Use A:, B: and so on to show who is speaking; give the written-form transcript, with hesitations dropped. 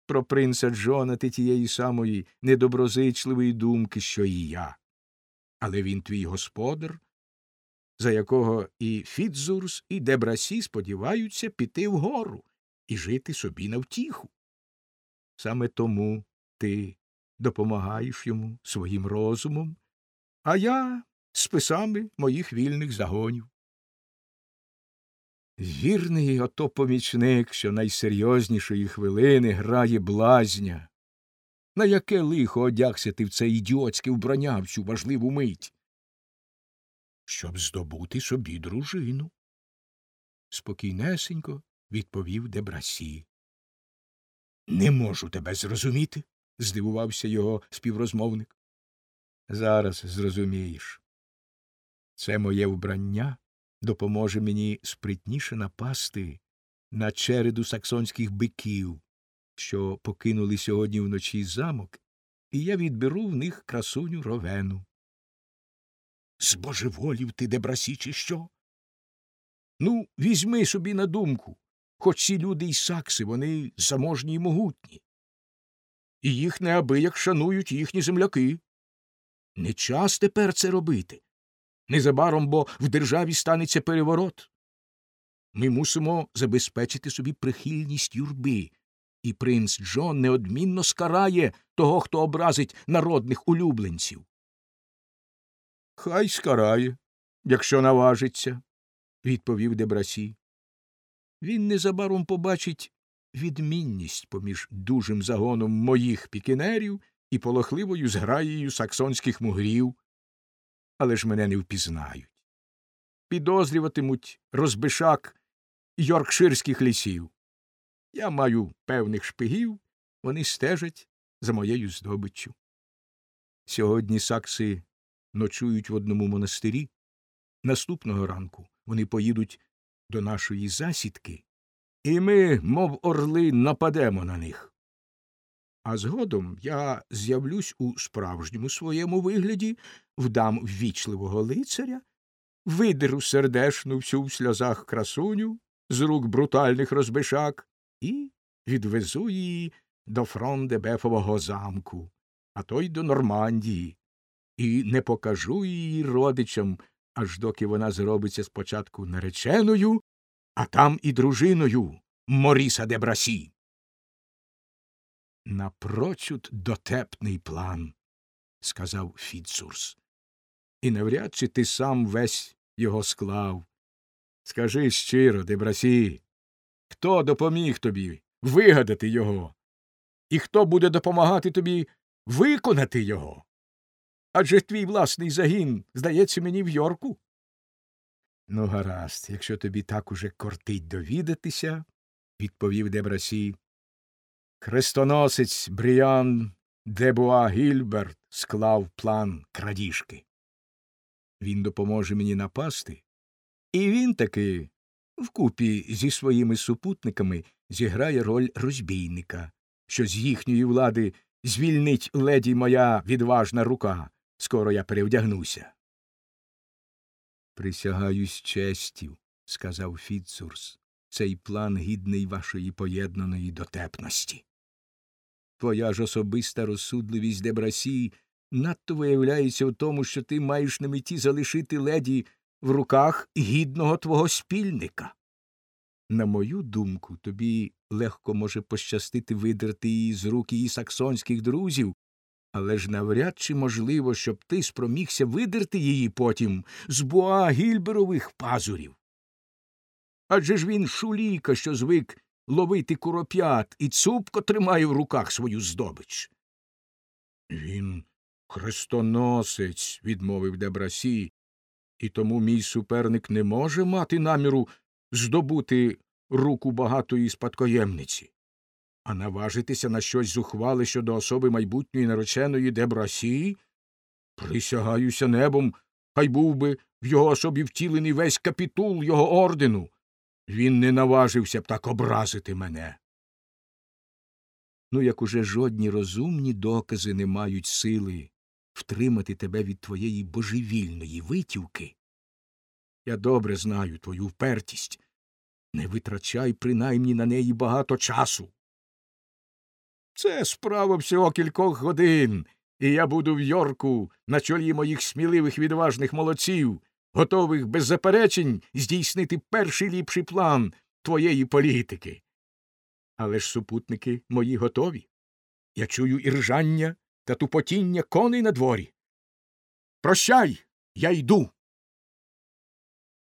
A: Про принца Джона ти тієї самої недоброзичливої думки, що і я. Але він твій господар, за якого і Фіцзурс, і де Брасі сподіваються піти вгору і жити собі на втіху. Саме тому ти допомагаєш йому своїм розумом, а я списами моїх вільних загонів. Вірний ото помічник, що найсерйознішої хвилини грає блазня. На яке лихо одягся ти в це ідіотське вбрання в цю важливу мить? Щоб здобути собі дружину. Спокійнесенько відповів де Брасі. Не можу тебе зрозуміти, здивувався його співрозмовник. Зараз зрозумієш. Це моє вбрання допоможе мені спритніше напасти на череду саксонських биків, що покинули сьогодні вночі замок, і я відберу в них красуню Ровену. Збожеволів ти, де Брасі, чи що? Ну, візьми собі на думку, хоч ці люди й сакси, вони заможні й могутні. І їх неабияк шанують їхні земляки. Не час тепер це робити. Незабаром, бо в державі станеться переворот. Ми мусимо забезпечити собі прихильність юрби, і принц Джон неодмінно скарає того, хто образить народних улюбленців. Хай скарає, якщо наважиться, відповів де Брасі. Він незабаром побачить відмінність поміж дужим загоном моїх пікінерів і полохливою зграєю саксонських мугрів. Але ж мене не впізнають. Підозрюватимуть розбишак йоркширських лісів. Я маю певних шпигів, вони стежать за моєю здобиччю. Сьогодні сакси ночують в одному монастирі. Наступного ранку вони поїдуть до нашої засідки, і ми, мов орли, нападемо на них. А згодом я з'явлюсь у справжньому своєму вигляді, вдам ввічливого лицаря, видеру сердешну всю в сльозах красуню з рук брутальних розбишак і відвезу її до Фрон-де-Бефового замку, а то й до Нормандії, і не покажу її родичам, аж доки вона зробиться спочатку нареченою, а там і дружиною Моріса де Брасі. Напрочуд дотепний план, сказав Фіцзурс. І навряд чи ти сам весь його склав. Скажи щиро, де Брасі, хто допоміг тобі вигадати його? І хто буде допомагати тобі виконати його? Адже твій власний загін, здається мені, в Йорку. Ну, гаразд, якщо тобі так уже кортить довідатися, відповів де Брасі. Хрестоносець Бріан де Буа-Гільберт склав план крадіжки. Він допоможе мені напасти, і він таки вкупі зі своїми супутниками зіграє роль розбійника, що з їхньої влади звільнить леді моя відважна рука. Скоро я перевдягнуся. Присягаюсь честю, сказав Фіцзурс. Цей план гідний вашої поєднаної дотепності. Твоя ж особиста розсудливість, де Брасі, надто виявляється в тому, що ти маєш на меті залишити леді в руках гідного твого спільника. На мою думку, тобі легко може пощастити видерти її з рук її саксонських друзів, але ж навряд чи можливо, щоб ти спромігся видерти її потім з Буа-Гільберових пазурів. Адже ж він шуліка, що звик ловити куроп'ят і цупко тримає в руках свою здобич. Він хрестоносець, відмовив де Брасі, і тому мій суперник не може мати наміру здобути руку багатої спадкоємниці. А наважитися на щось зухвале щодо особи майбутньої нареченої де Брасі? Присягаюся небом, хай був би в його особі втілений весь капітул його ордену. Він не наважився б так образити мене. Ну, як уже жодні розумні докази не мають сили втримати тебе від твоєї божевільної витівки. Я добре знаю твою впертість. Не витрачай принаймні на неї багато часу. Це справа всього кількох годин, і я буду в Йорку на чолі моїх сміливих відважних молодців, готових без заперечень здійснити перший ліпший план твоєї політики. Але ж супутники мої готові. Я чую іржання та тупотіння коней на дворі. Прощай, я йду.